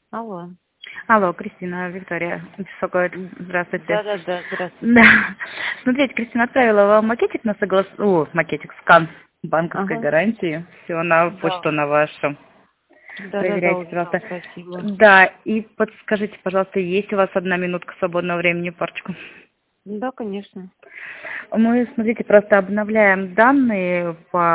Алло. Алло, Кристина, Виктория беспокоит. Здравствуйте. Да, здравствуйте. Да. Смотрите, Кристина отправила вам макетик на макетик, скан банковской Ага. гарантии. Все на Да. почту на вашу. Да, Проверяйте, узнала, пожалуйста. спасибо. Да, и подскажите, пожалуйста, есть у вас 1 минутка свободного времени, парочку? Да, конечно. Мы, смотрите, просто обновляем данные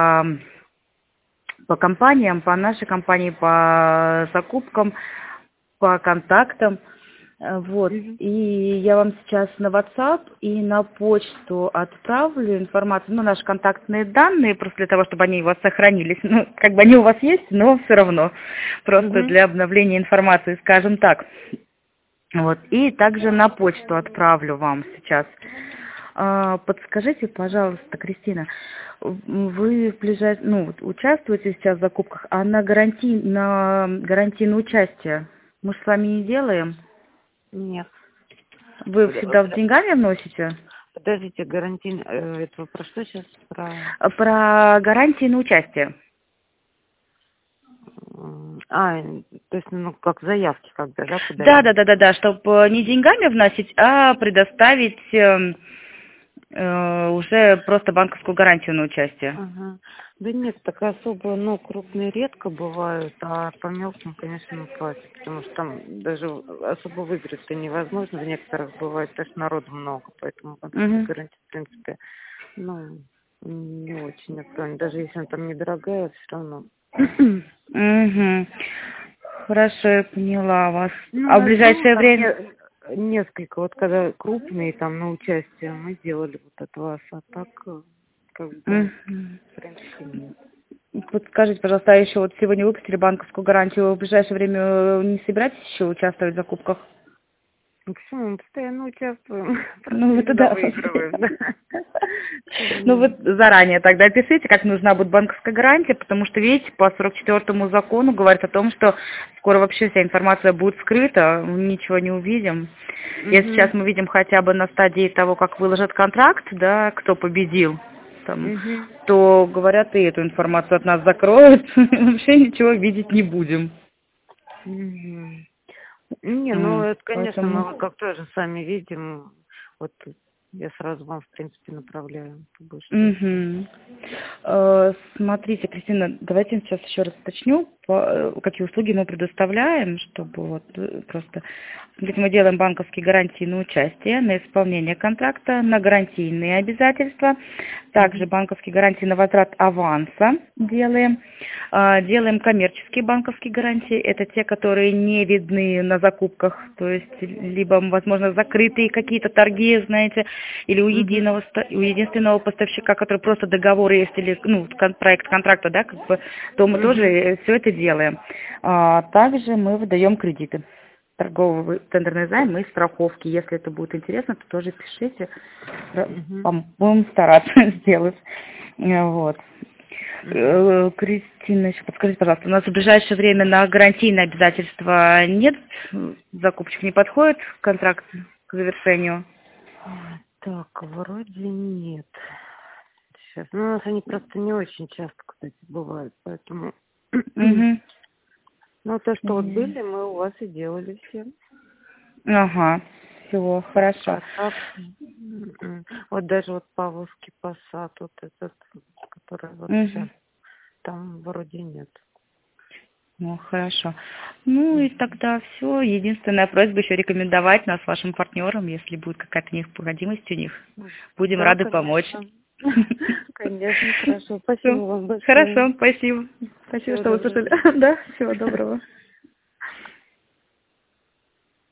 по компаниям, по нашей компании, по закупкам, по контактам. Вот. Мгм. И я вам сейчас на WhatsApp и на почту отправлю информацию, наши контактные данные, просто для того, чтобы они у вас сохранились. Ну, как бы они у вас есть, но все равно. Просто Мгм. для обновления информации, скажем так. Вот. И также на почту отправлю вам сейчас. Подскажите, пожалуйста, Кристина, вы участвуете сейчас в закупках, а на гарантийное участие мы с вами не делаем? Нет. Вы всегда в деньгами вносите? Подождите, гарантийный... это вы про что сейчас? Про гарантии на участие. То есть, как заявки когда, да, подаем? Да, чтобы не деньгами вносить, а предоставить уже просто банковскую гарантию на участие. Ага. Да нет, так особо, крупные редко бывают, а по мелким, конечно, мы платим, потому что там даже особо выиграть-то невозможно, в некоторых бывает, потому что народу много, поэтому банковская Угу. гарантия, в принципе, не очень актуальна. Даже если она там недорогая, все равно. Угу. Хорошо, я поняла вас. У А в нас было ближайшее там время? несколько, вот когда крупные там на участие мы делали вот от вас, а так, как бы, Мгм. в принципе, нет. Подскажите, пожалуйста, а еще вот сегодня выпустили банковскую гарантию, вы в ближайшее время не собираетесь еще участвовать в закупках? Почему? Мы постоянно участвуем, просто Ну, это иногда да. выигрываем, да. Ну, вы заранее тогда пишите, как нужна будет банковская гарантия, потому что, видите, по 44-му закону говорится о том, что скоро вообще вся информация будет скрыта, ничего не увидим. Если сейчас Мгм. мы видим хотя бы на стадии того, как выложат контракт, да, кто победил, там, Мгм. то, говорят, и эту информацию от нас закроют, вообще ничего видеть не будем. Мгм. Не, это, конечно, мы Поэтому... вот как тоже сами видим, вот я сразу вам, в принципе, направляю по большей части. Мгм. Смотрите, Кристина, давайте я сейчас еще раз уточню, какие услуги мы предоставляем, чтобы просто... Смотрите, мы делаем банковские гарантии на участие, на исполнение контракта, на гарантийные обязательства, также Мгм. банковские гарантии на возврат аванса делаем, делаем коммерческие банковские гарантии, это те, которые не видны на закупках, то есть либо, возможно, закрытые какие-то торги, знаете, или у Мгм. у единственного поставщика, который просто договор есть, или проект контракта, да, как бы, то мы Мгм. тоже все это делаем. Также мы выдаем кредиты, торговый тендерный займ и страховки. Если это будет интересно, то тоже пишите, Мгм. будем стараться сделать. Вот. Мгм. Кристина, еще подскажите, пожалуйста, у нас в ближайшее время на гарантийные обязательства нет, закупщик не подходит контракт к завершению? Так, вроде нет. Сейчас. У нас они просто не очень часто, кстати, бывают, поэтому... Угу. То, что вот были, мы у вас и делали все. Ага, все, хорошо. А так, вот даже вот Павловский посад, вот этот, который вот сейчас, Угу. там вроде нет. Ну, хорошо. Ну и тогда все. Единственная просьба еще рекомендовать нас вашим партнерам, если будет какая-то необходимость у них. Будем Да, рады помочь. конечно. Конечно, хорошо. Спасибо Всё. вам большое. Хорошо, спасибо. Спасибо, Всего что доброго. выслушали. Да, всего доброго.